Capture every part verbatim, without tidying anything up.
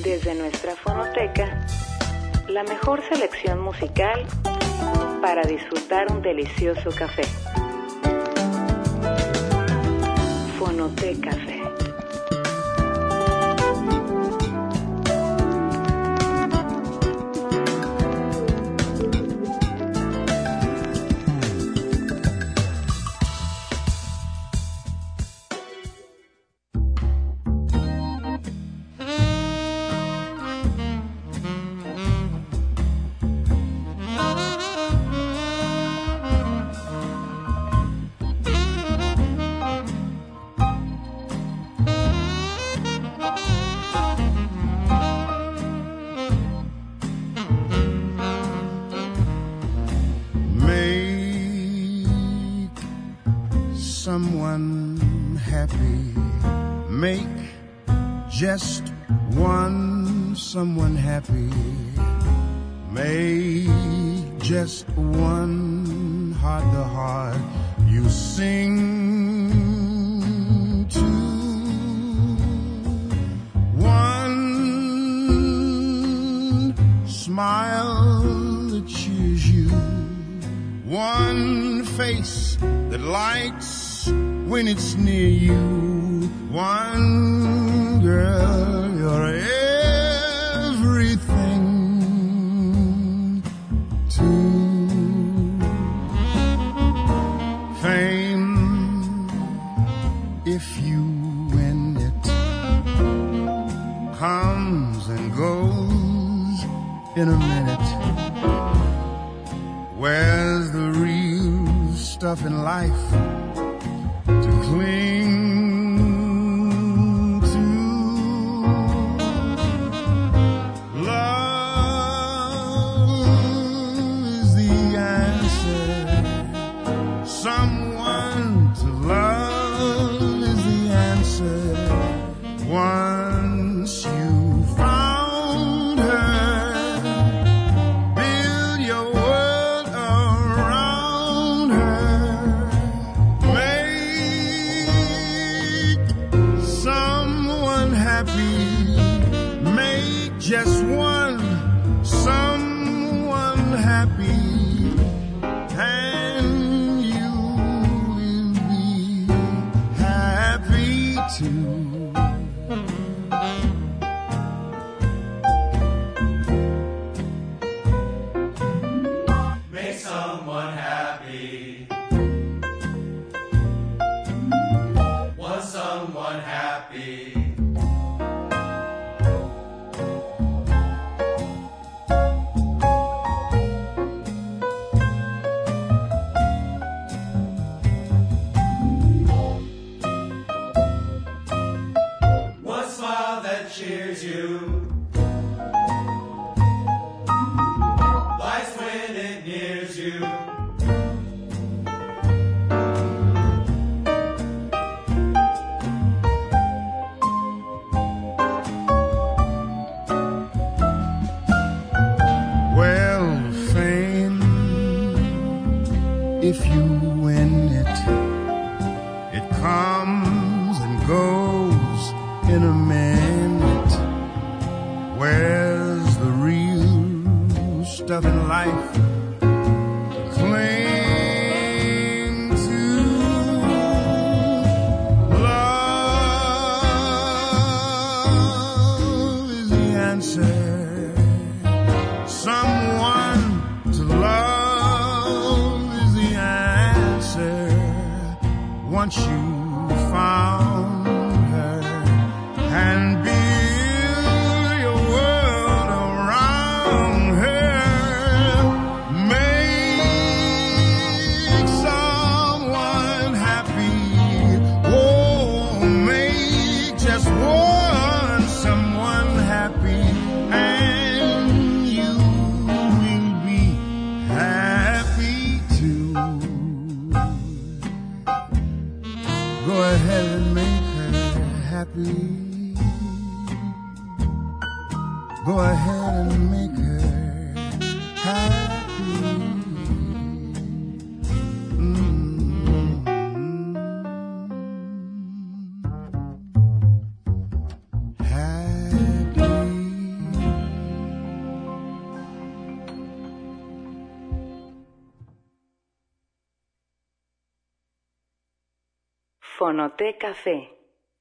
Desde nuestra fonoteca, la mejor selección musical para disfrutar un delicioso café. Fonoteca Café. Someone happy, make just one someone happy, make just one heart the heart you sing to, one smile that cheers you, one face that lights when it's near you, one girl, you're everything to fame. If you win it, comes and goes in a minute. Where's the real stuff in life to cling to? Love is the answer. Someone to love is the answer. Once you found her, build your world around her. Make just one someone happy, and you will be happy too. Make someone happy. Want someone happy. Cheers you. Life's when it nears you. Well, fame, if you win it, it comes and goes in a minute. Where's the real stuff in life to cling to? Love is the answer. Someone to love is the answer. Once you found her and be go ahead and make her happy. Mm-hmm. Happy. Fonoté Café.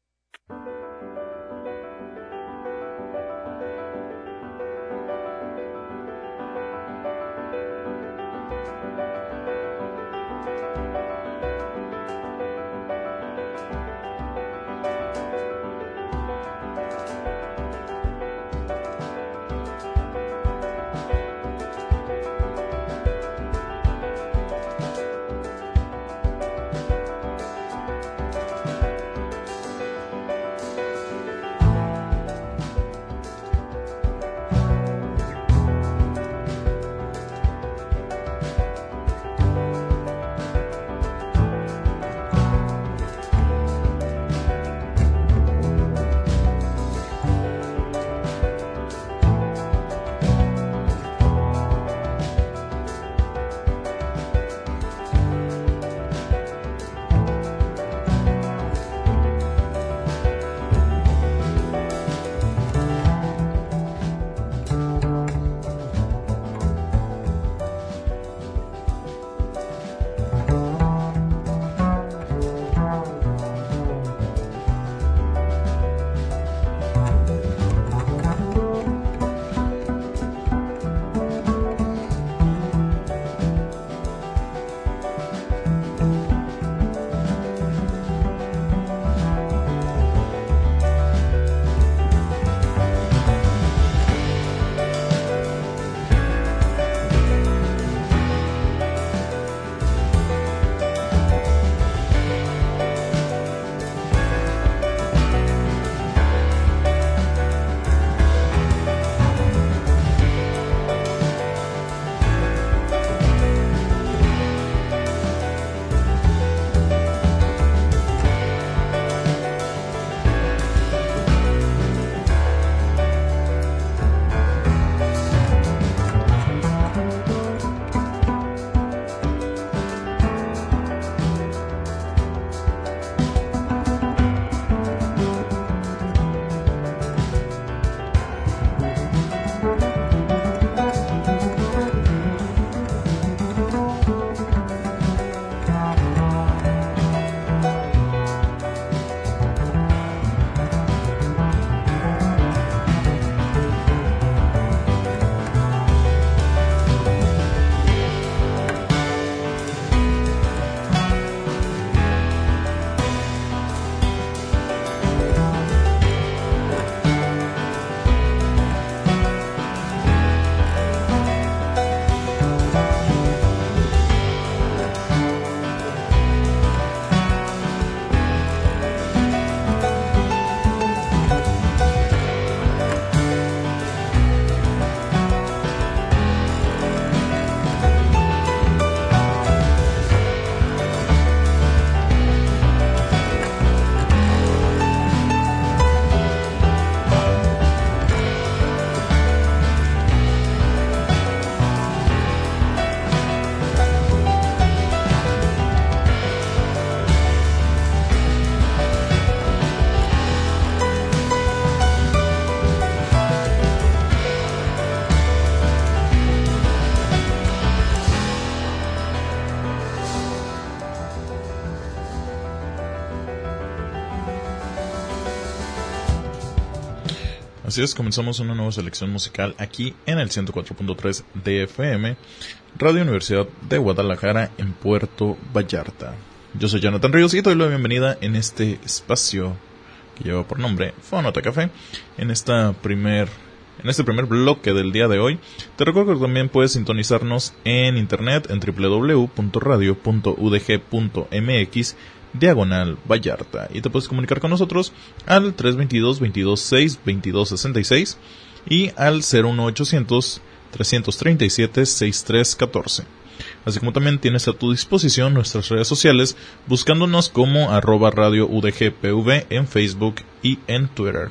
Así es, comenzamos una nueva selección musical aquí en el ciento cuatro punto tres de F M, Radio Universidad de Guadalajara en Puerto Vallarta. Yo soy Jonathan Ríos y te doy la bienvenida en este espacio que lleva por nombre Fonoté Café. En esta primer, en este primer bloque del día de hoy, te recuerdo que también puedes sintonizarnos en internet en doble u doble u doble u punto radio punto u d g punto m x diagonal Vallarta, y te puedes comunicar con nosotros al tres dos dos, veintidós seis, veintidós sesenta y seis y al cero uno ochocientos, trescientos treinta y siete, sesenta y tres catorce. Así como también tienes a tu disposición nuestras redes sociales buscándonos como arroba radio U D G P V en Facebook y en Twitter.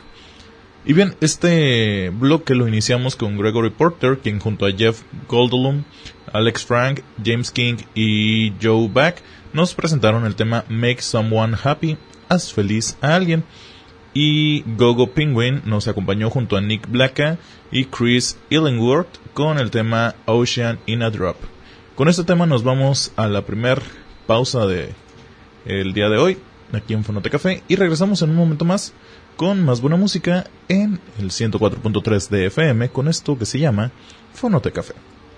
Y bien, este bloque lo iniciamos con Gregory Porter, quien junto a Jeff Goldblum, Alex Frank, James King y Joe Back nos presentaron el tema Make Someone Happy, haz feliz a alguien. Y Gogo Penguin nos acompañó junto a Nick Blacka y Chris Illingworth con el tema Ocean in a Drop. Con este tema nos vamos a la primer pausa de el día de hoy aquí en Fonote Café, y regresamos en un momento más con más buena música en el ciento cuatro punto tres de F M con esto que se llama Fonote Café.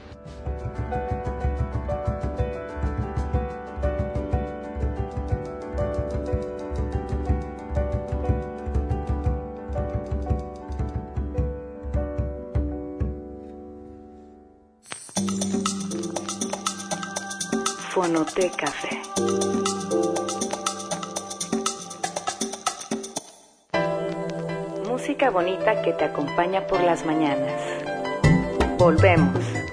Fonote Café. Música bonita que te acompaña por las mañanas. Volvemos.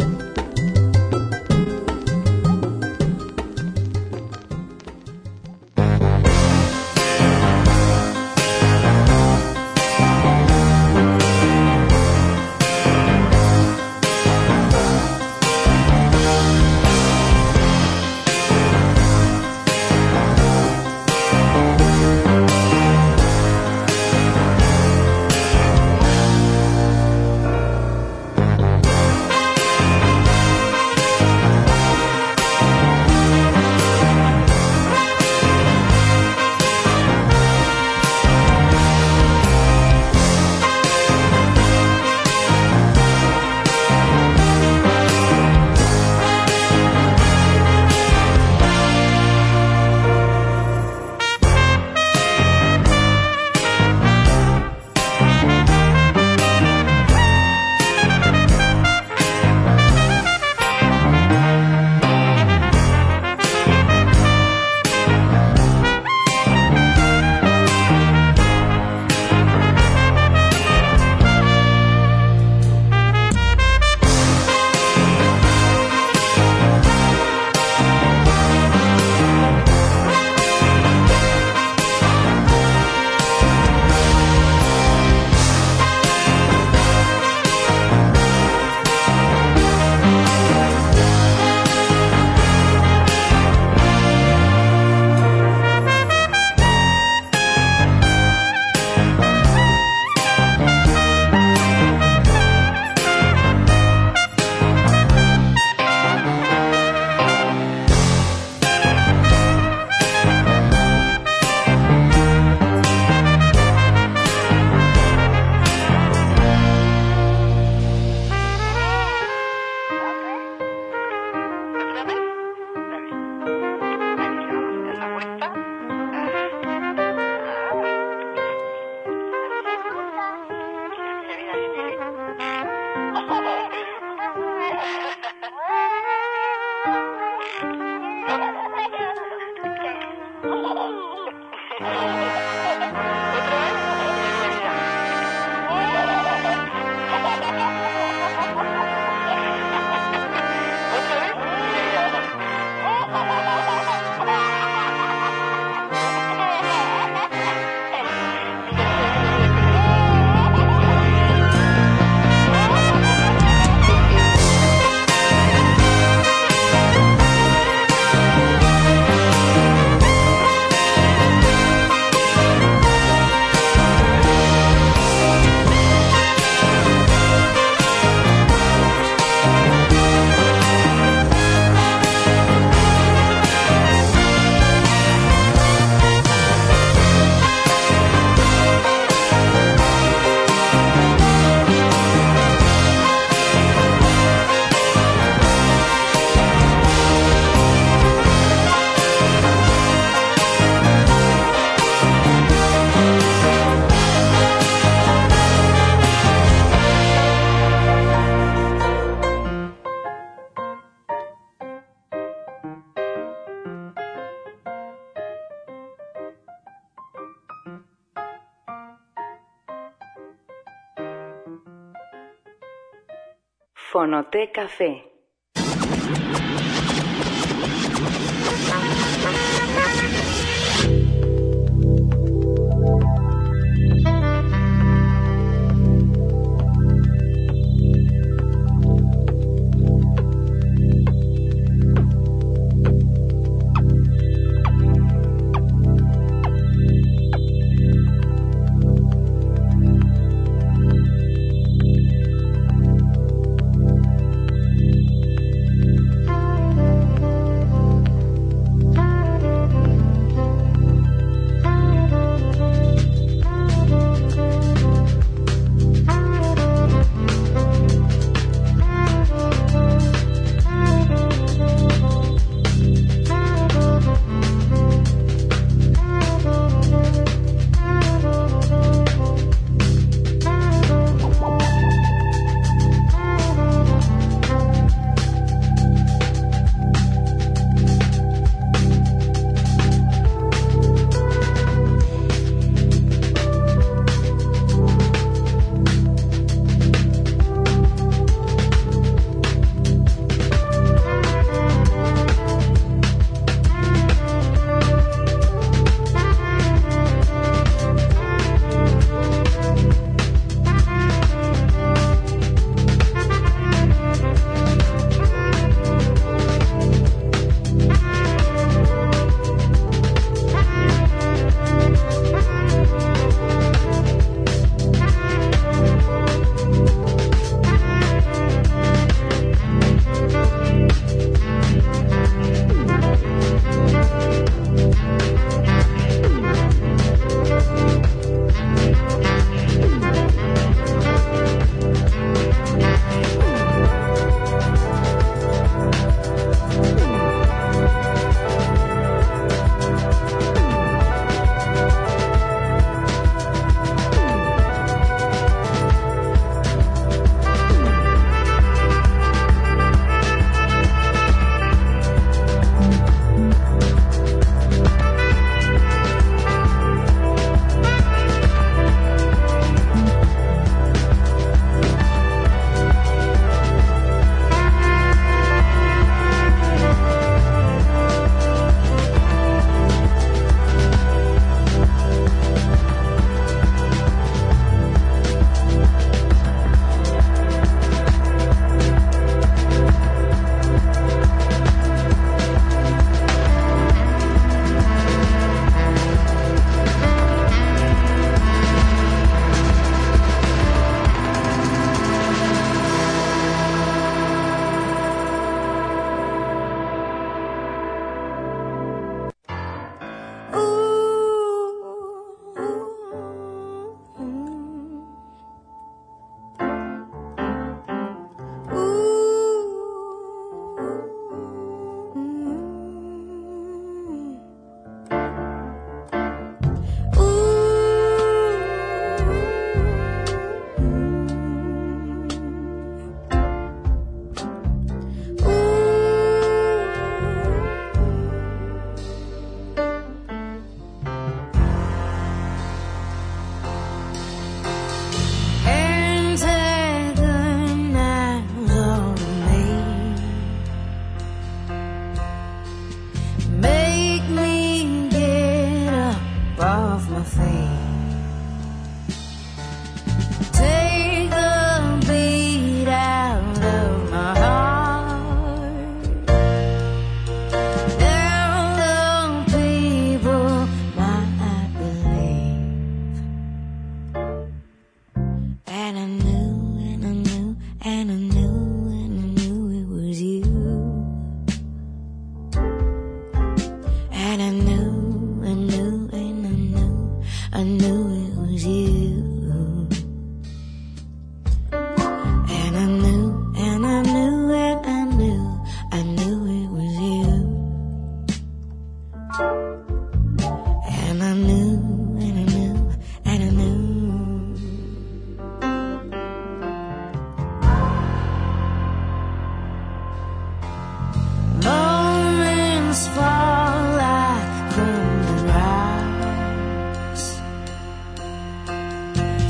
Fonote Café.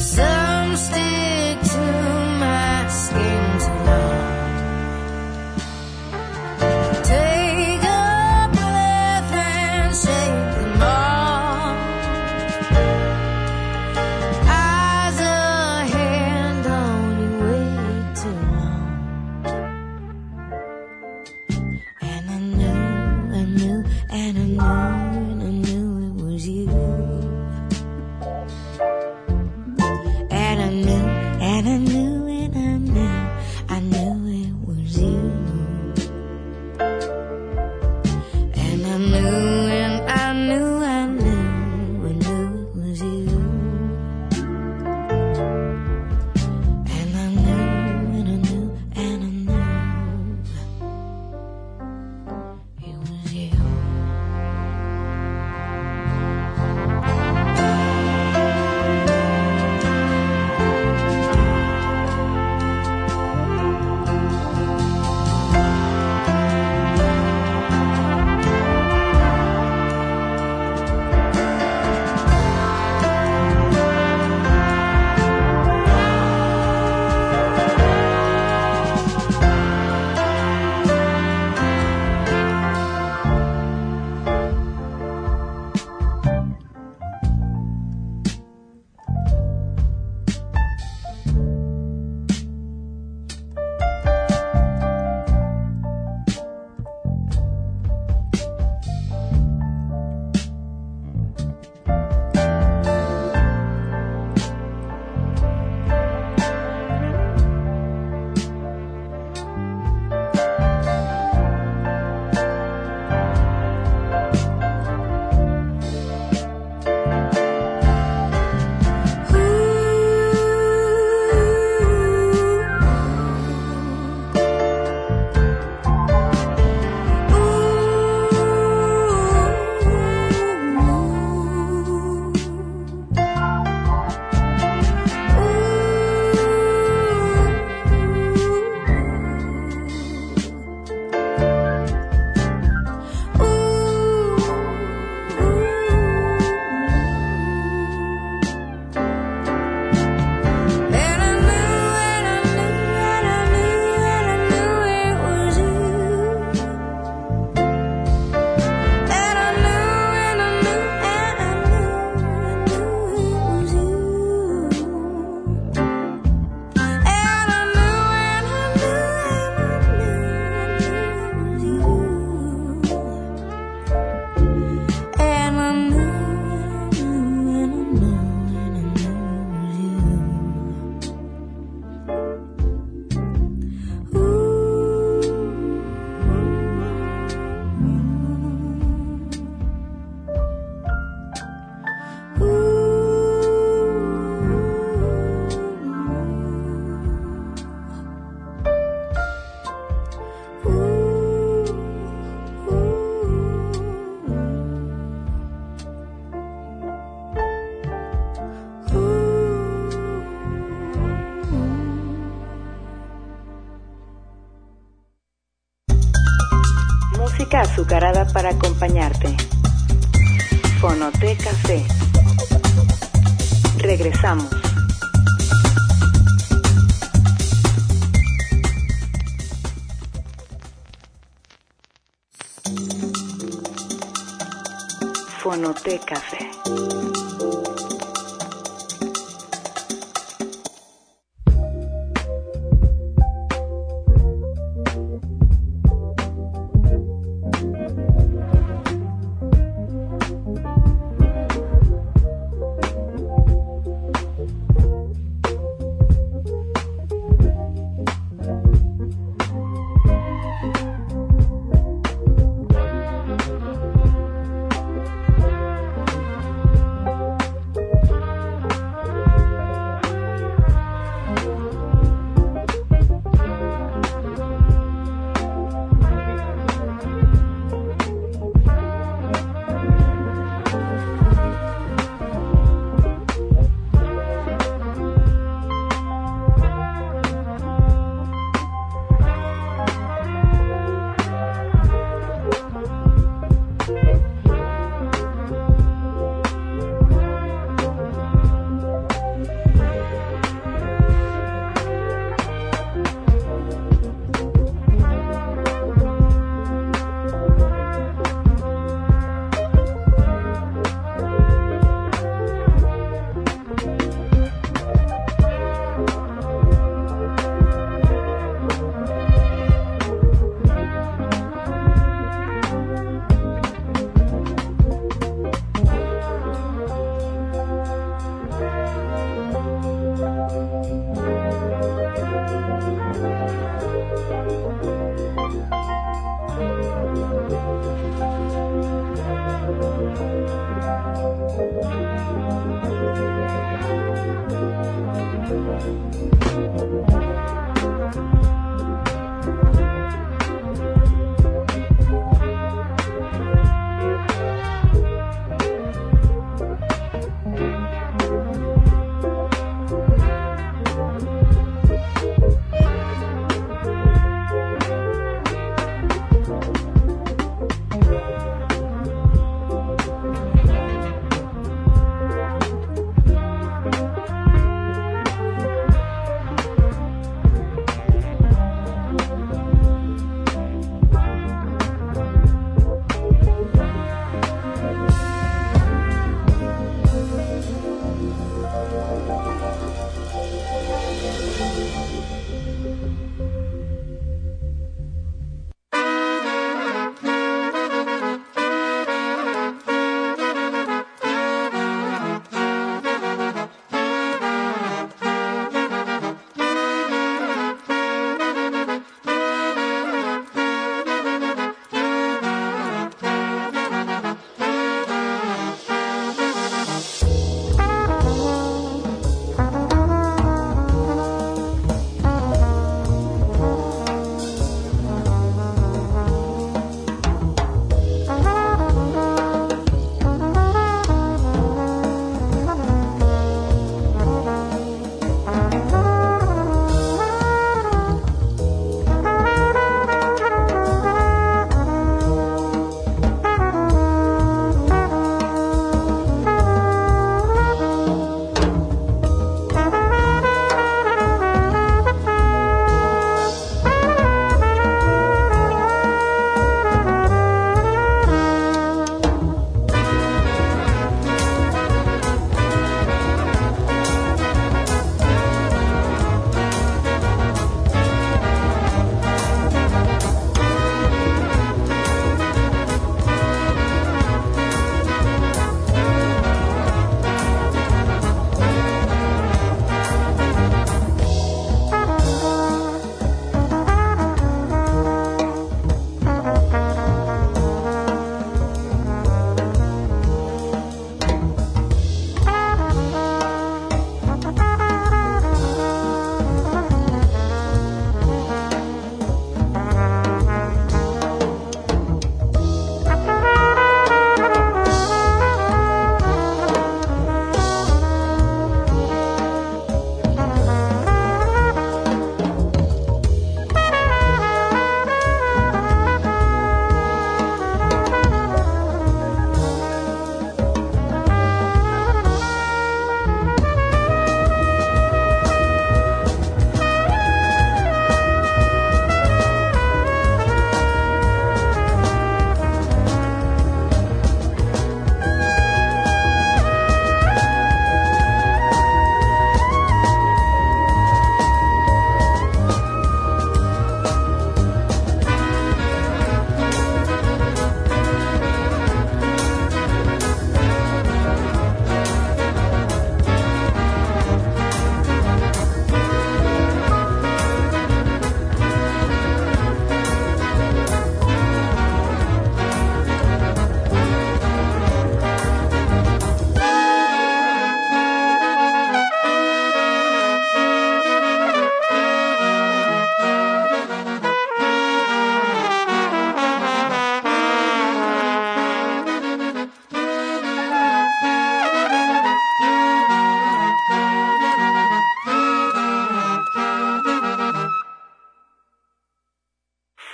Some stick to my skin too long. Take a breath and shake them off. Eyes ahead, don't you wait too long. And I knew, I knew, and I knew, and I knew it was you. And I knew, and I knew, and I knew, I knew it was you. And I knew, and I knew, I knew, I knew it was you. And I knew, and I knew, and I knew it was you. Música azucarada para acompañarte. Fonoteca C. Regresamos. Fonoteca C.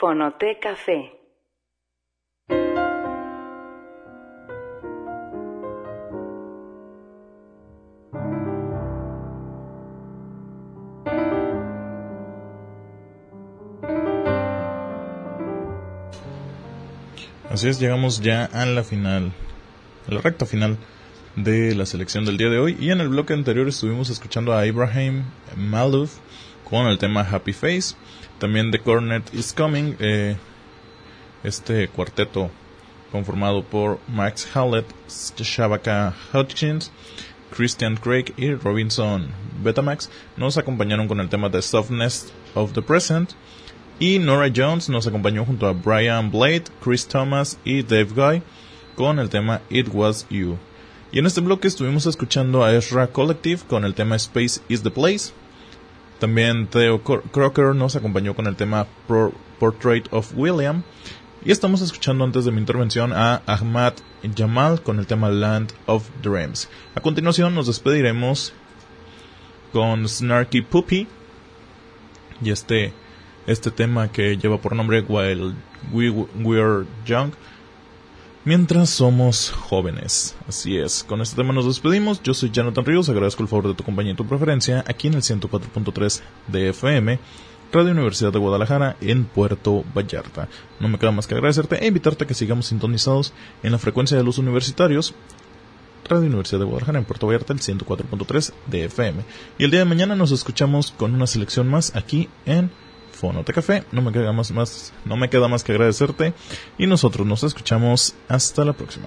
Fonoté Café. Así es, llegamos ya a la final, a la recta final de la selección del día de hoy. Y en el bloque anterior estuvimos escuchando a Ibrahim Malouf con el tema Happy Face. También The Cornet is Coming, eh, este cuarteto conformado por Max Hallett, Shabaka Hutchins, Christian Craig y Robinson Betamax nos acompañaron con el tema The Softness of the Present. Y Nora Jones nos acompañó junto a Brian Blade, Chris Thomas y Dave Guy con el tema It Was You. Y en este bloque estuvimos escuchando a Ezra Collective con el tema Space is the Place. También Theo Crocker nos acompañó con el tema Pro- Portrait of William. Y estamos escuchando antes de mi intervención a Ahmad Jamal con el tema Land of Dreams. A continuación nos despediremos con Snarky Puppy y este... Este tema que lleva por nombre While We Were Young, mientras somos jóvenes. Así es, con este tema nos despedimos. Yo soy Jonathan Ríos, agradezco el favor de tu compañía y tu preferencia aquí en el ciento cuatro punto tres de F M, Radio Universidad de Guadalajara en Puerto Vallarta. No me queda más que agradecerte e invitarte a que sigamos sintonizados en la frecuencia de los universitarios, Radio Universidad de Guadalajara en Puerto Vallarta, el ciento cuatro punto tres de F M. Y el día de mañana nos escuchamos con una selección más aquí en Fonoté Café. No me queda más, más, no me queda más que agradecerte y nosotros nos escuchamos hasta la próxima.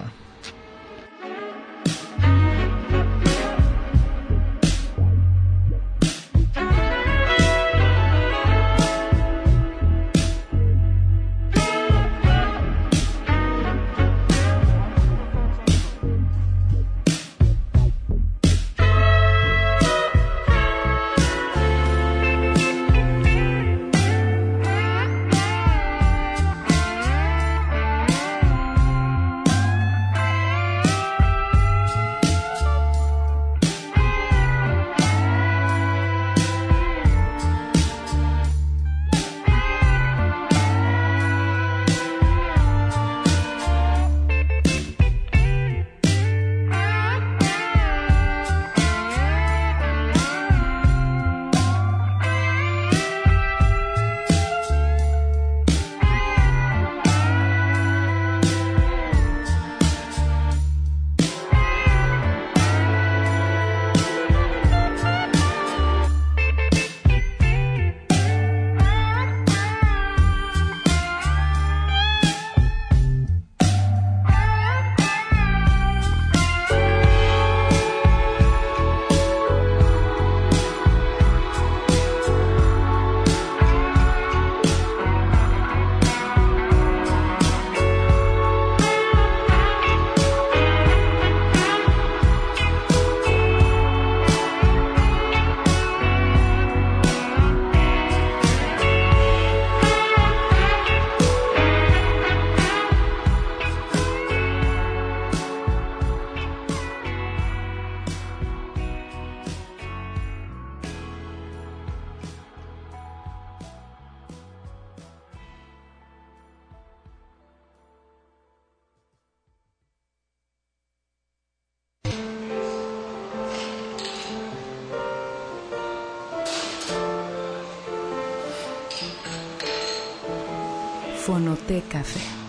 Fonoté Café.